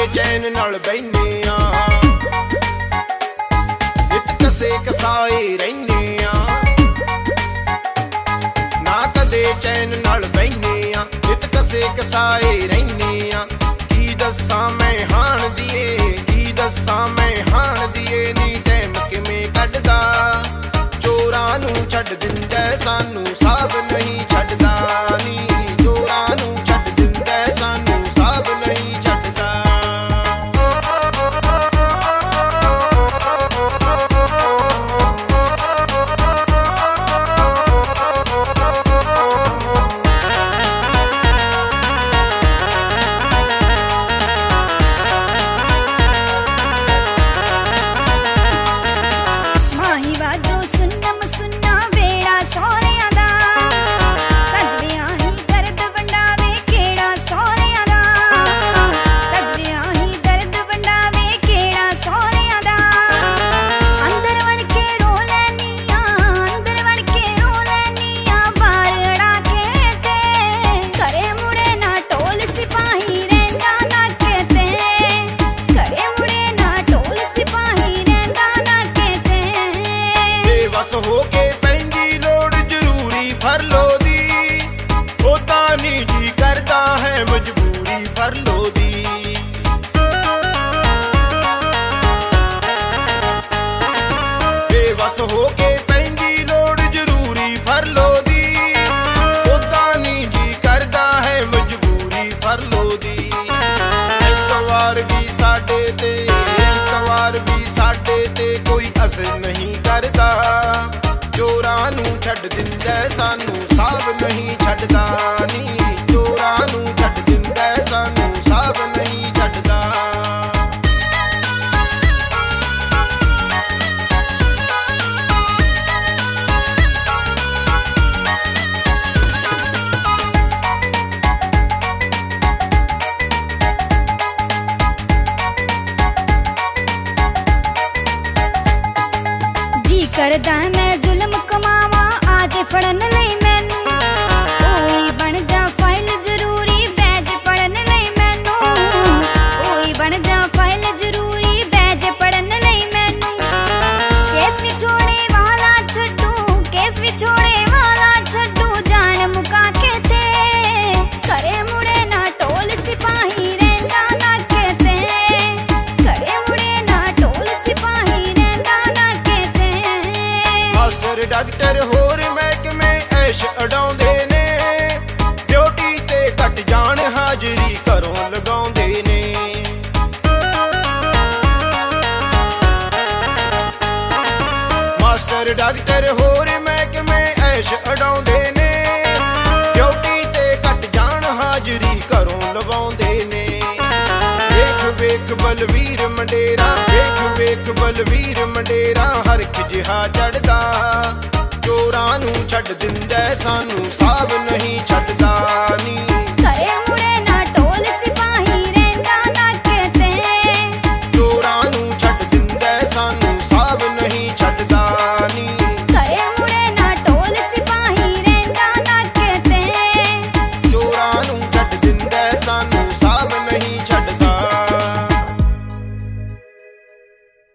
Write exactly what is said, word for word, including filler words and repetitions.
चैन नाल बहिने आ, नित कसे कसाए रहिने आ, ना कदे चैन नाल बहिने आ, नित कसे कसाए रहिने आ। की दस्सां मैं हाण दिए, की दस्सां मैं हाण दिए, नी टैम किवें कढदा, चोरां नूं छड्ड दिंदा सानू साब नहीं छड्डदा नी, चोरां नूं छड्ड दिंदा सानू साब नहीं छड्डदा। हो के पैंदी लोड़ जरूरी फरलो दी, होता नी जी करता है मजबूरी फरलो दी। बेबस हो के पैंदी लोड़ जरूरी फरलो दी, होता नी जी करता है मजबूरी फरलो दी। एतवार भी साडे ते, एतवार भी साडे ते कोई असर नहीं करता, चोरां नूं छड्ड दिंदा सानू साब नहीं छड्डदा नी, चोरां नूं छड्ड दिंदा सानू साब नहीं छड्डदा। जी करदा मैं जुल्म कमावा आजे फड़न लई मैनू, कोई बन जा फाइल जरूरी बैज पढ़न लई मैनू, कोई बन जा फाइल जरूरी बैज पढ़न लई मैनू। केस विछोड़े वाला छड्डू, केस विछोड़े वाला छड्डू, जान मुका के ते करे मुड़े ना टोल सिपाही रहिंदा नाके ते, करे मुड़े ना टोल सिपाही रहिंदा नाके ते। मास्टर डॉक्टर होर महकमे ऐश उडाउंदे ने, ड्यूटी ते कट जान हाजरी घरों लगाउंदे ने। मास्टर डॉक्टर होर महकमे ऐश उडाउंदे ने, ड्यूटी ते कट जान हाजरी घरों लगाउंदे ने। वेख वेख बलवीर मंडेरा, वेख वेख बलवीर मंडेरा, हर एक जिहा चढ़दा, चोरां नूं छड्ड दिंदा सानू साब नहीं छड्डदा नी।